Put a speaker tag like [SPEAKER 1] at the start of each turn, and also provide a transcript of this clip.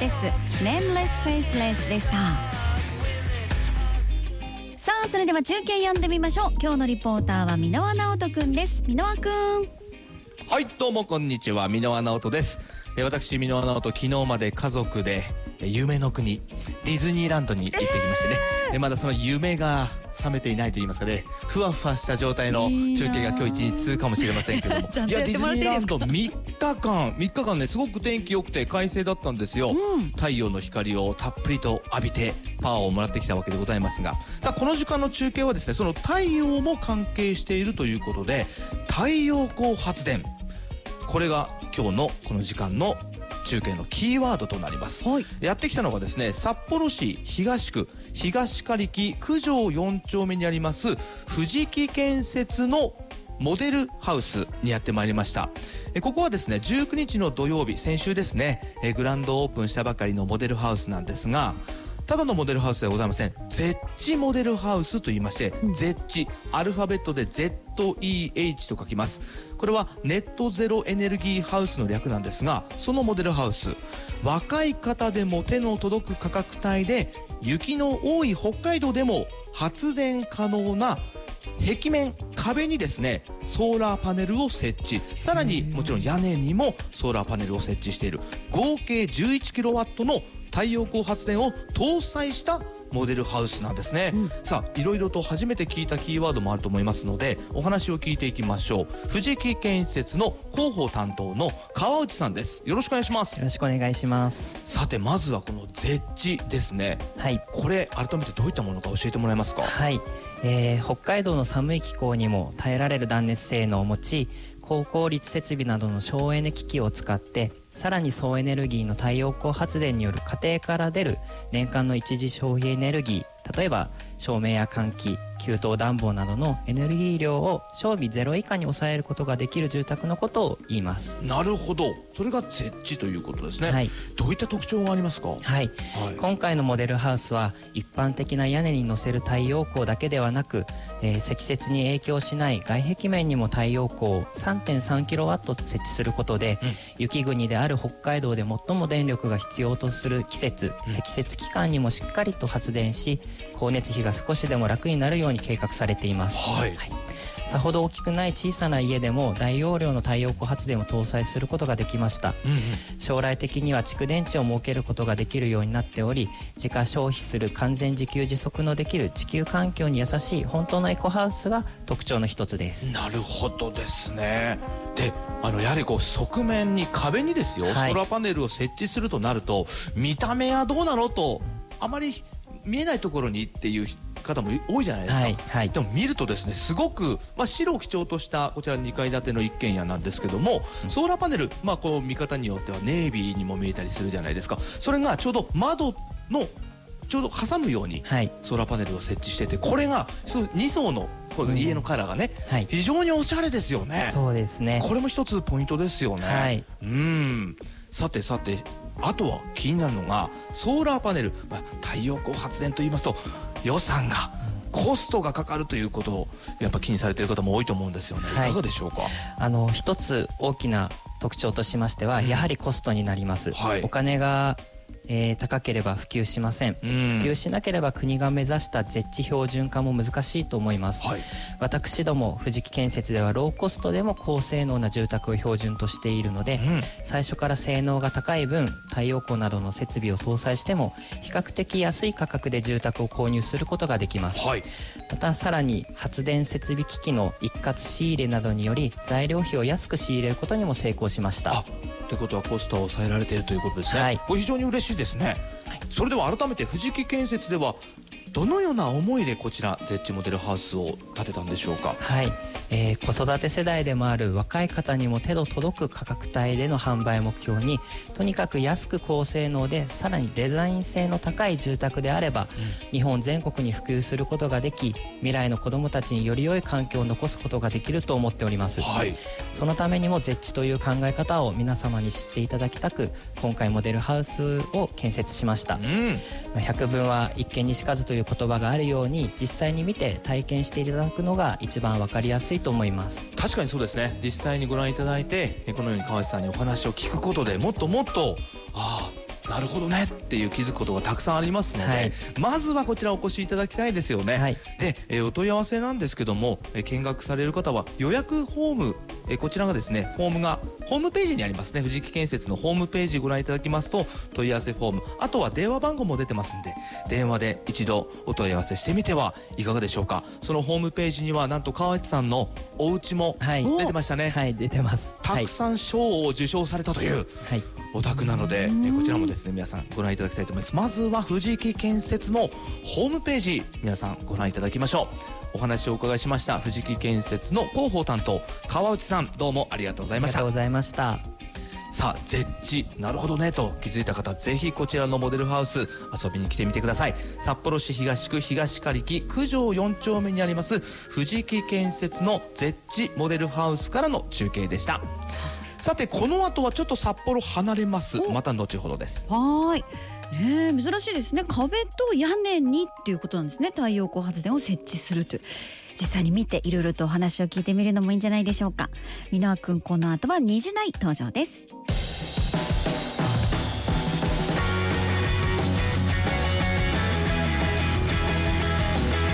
[SPEAKER 1] です。 Nameless Faceless でした。さあそれでは中継読んでみましょう。今日のリポーターは箕輪直人くんです。箕輪くん。
[SPEAKER 2] はい、どうもこんにちは、箕輪直人です。私箕輪直人、昨日まで家族で夢の国ディズニーランドに行ってきましてね、まだその夢が覚めていないと言いますかね、ふわふわした状態の中継が今日一日続くかもしれませんけども
[SPEAKER 1] ちゃんとやってもらっていいですか。
[SPEAKER 2] いや、ディズニーランド3日間ね、すごく天気良くて快晴だったんですよ、太陽の光をたっぷりと浴びてパワーをもらってきたわけでございますが、さあこの時間の中継はですね、その太陽も関係しているということで、太陽光発電、これが今日のこの時間の中継のキーワードとなります、はい、やってきたのがですね、札幌市東区東刈木九条4丁目にあります藤木建設のモデルハウスにやってまいりました。ここはですね、19日の土曜日、先週ですね、グランドオープンしたばかりのモデルハウスなんですが、ただのモデルハウスではございません。ZEHCモデルハウスと言いまして、ZEHC、アルファベットで ZEH と書きます。これはネットゼロエネルギーハウスの略なんですが、そのモデルハウス、若い方でも手の届く価格帯で、雪の多い北海道でも発電可能な壁面、壁にですね、ソーラーパネルを設置、さらにもちろん屋根にもソーラーパネルを設置している、合計 11kW の太陽光発電を搭載したモデルハウスなんですね、さあいろいろと初めて聞いたキーワードもあると思いますので、お話を聞いていきましょう。藤木建設の広報担当の川内さんです。よろしくお願いします。
[SPEAKER 3] よろしくお願いします。
[SPEAKER 2] さてまずはこのZEHCですね、はい、これ改めてどういったものか教えてもらえますか。
[SPEAKER 3] はい、北海道の寒い気候にも耐えられる断熱性能を持ち、高効率設備などの省エネ機器を使って、さらに総エネルギーの太陽光発電による家庭から出る年間の一次消費エネルギー、例えば照明や換気、給湯暖房などのエネルギー量を消費ゼロ以下に抑えることができる住宅のことを言います。
[SPEAKER 2] なるほど、それがZEHCということですね、
[SPEAKER 3] はい、
[SPEAKER 2] どういった特徴がありますか。
[SPEAKER 3] はい、今回のモデルハウスは一般的な屋根に乗せる太陽光だけではなく、積雪に影響しない外壁面にも太陽光を 3.3kW 設置することで、雪国である北海道で最も電力が必要とする季節、積雪期間にもしっかりと発電し、光熱費が少しでも楽になるように計画されています。さほど大きくない小さな家でも大容量の太陽光発電を搭載することができました、将来的には蓄電池を設けることができるようになっており、自家消費する完全自給自足のできる地球環境に優しい本当のエコハウスが特徴の一つです。
[SPEAKER 2] なるほどですね。でやはりこう側面に壁にですよ、ソーラーパネルを設置するとなると、見た目はどうなのとあまり見えないところにっていう方も多いじゃないですか、でも見るとですね、すごく、白を基調としたこちら2階建ての一軒家なんですけども、ソーラーパネル、こう見方によってはネイビーにも見えたりするじゃないですか。それがちょうど窓のちょうど挟むようにソーラーパネルを設置してて、これが2層のこの家のカラーがね、非常におしゃれですよね。
[SPEAKER 3] そうですね、
[SPEAKER 2] これも一つポイントですよね。さてあとは気になるのがソーラーパネル、太陽光発電といいますと予算が、コストがかかるということをやっぱ気にされている方も多いと思うんですよね、いかがでしょうか。
[SPEAKER 3] 一つ大きな特徴としましては、やはりコストになります、お金が高ければ普及しません、普及しなければ国が目指したZEHC標準化も難しいと思います、私ども藤木建設ではローコストでも高性能な住宅を標準としているので、最初から性能が高い分太陽光などの設備を搭載しても比較的安い価格で住宅を購入することができます、またさらに発電設備機器の一括仕入れなどにより材料費を安く仕入れることにも成功しました。
[SPEAKER 2] ということはコストを抑えられているということですね、これ非常に嬉しいですね、それでは改めて藤木建設ではどのような思いでこちらZEHCモデルハウスを建てたんでしょうか。
[SPEAKER 3] 子育て世代でもある若い方にも手の届く価格帯での販売目標に、とにかく安く高性能でさらにデザイン性の高い住宅であれば、日本全国に普及することができ、未来の子どもたちにより良い環境を残すことができると思っております、そのためにもZEHCという考え方を皆様に知っていただきたく、今回モデルハウスを建設しました、百聞は一見にしかずという言葉があるように、実際に見て体験していただくのが一番分かりやすいと思います。
[SPEAKER 2] 確かにそうですね、実際にご覧いただいてこのように川内さんにお話を聞くことでもっともっとなるほどねっていう気づくことがたくさんありますので、はい、まずはこちらお越しいただきたいですよね。はい、で、お問い合わせなんですけども、見学される方は予約フォーム、こちらがですね、フォームがホームページにありますね。藤木建設のホームページご覧いただきますと問い合わせフォーム、あとは電話番号も出てますんで、電話で一度お問い合わせしてみてはいかがでしょうか。そのホームページにはなんと川内さんのお家も出てましたね。
[SPEAKER 3] はい、出てます。
[SPEAKER 2] たくさん賞を受賞されたというお宅なので、こちらもですね皆さんご覧いただきたいと思います。まずは藤木建設のホームページ、皆さんご覧いただきましょう。お話をお伺いしました藤木建設の広報担当川内さん、どうもありがとうございました。
[SPEAKER 3] ありがとうございました。
[SPEAKER 2] さあ、絶地なるほどねと気づいた方、ぜひこちらのモデルハウス遊びに来てみてください。札幌市東区東刈木九条4丁目にあります藤木建設の絶地モデルハウスからの中継でした。さて、この後はちょっと札幌離れます。また後ほどです。
[SPEAKER 1] はい、珍しいですね。壁と屋根にっていうことなんですね。太陽光発電を設置するという、実際に見ていろいろとお話を聞いてみるのもいいんじゃないでしょうか。箕輪くん、この後は2時台登場です。